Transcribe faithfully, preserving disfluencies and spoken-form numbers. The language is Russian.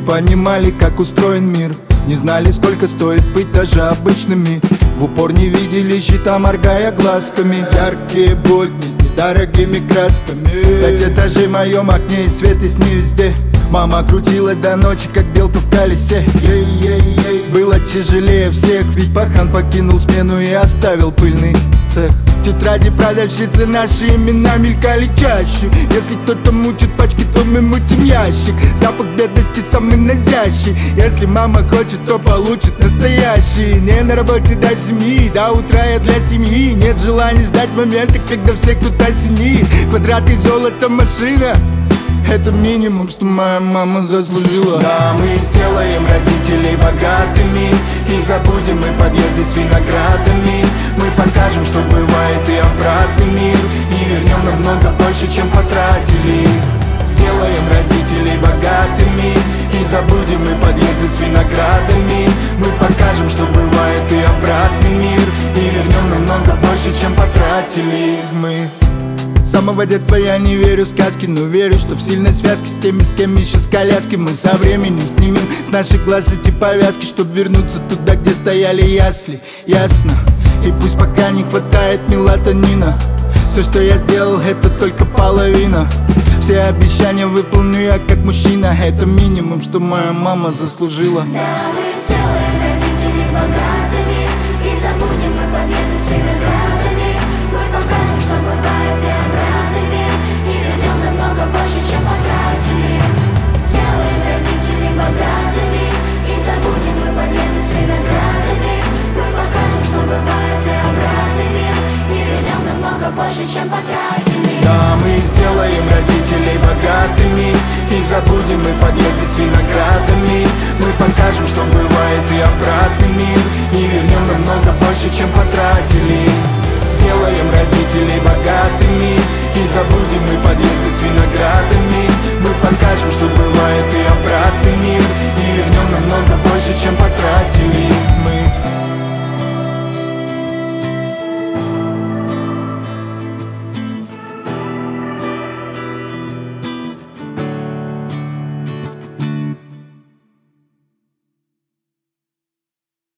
понимали, как устроен мир, не знали, сколько стоит быть даже обычными. В упор не видели счета, моргая глазками. Яркие будни с недорогими красками. Пять этажей в моем окне и свет из не везде. Мама крутилась до ночи, как белка в колесе. Ей-ей-ей. Было тяжелее всех, ведь пахан покинул смену и оставил пыльный цех. В тетради продавщицы наши имена мелькали чаще. Если кто-то мутит пачки, то мы мутим ящик. Запах бедности самый назящий. Если мама хочет, то получит настоящий. Не на работе до семьи, до утра я для семьи. Нет желания ждать момента, когда всех тут осенит. Квадраты золота, машина — это минимум, что моя мама заслужила. Да, мы сделаем родителей богатыми и забудем мы подъезды с виноградами. Мы покажем, что бывает и обратный мир, и вернем намного больше, чем потратили. Сделаем родителей богатыми и забудем мы подъезды с виноградами. Мы покажем, что бывает и обратный мир, и вернем намного больше, чем потратили мы. С самого детства я не верю в сказки, но верю, что в сильной связке с теми, с кем еще с коляски. Мы со временем снимем с наших глаз эти повязки, чтоб вернуться туда, где стояли ясли. Ясно, и пусть пока не хватает мелатонина, все, что я сделал, это только половина. Все обещания выполню я как мужчина. Это минимум, что моя мама заслужила. Да, мы сделаем родителей богатыми и забудем мы подъезды с виноградами. Мы покажем, что бывает и обратный мир, и вернем намного больше, чем потратили. Сделаем родителей богатыми и забудем мы подъезды с виноградами. Мы покажем, что бывает и обратный мир, и вернем намного больше, чем потратили. Да, мы сделаем родителей богатыми и забудем мы подъезды с виноградами. Мы покажем, что бывает и обратный мир, и вернем намного больше, чем потратили. Сделаем родителей богатыми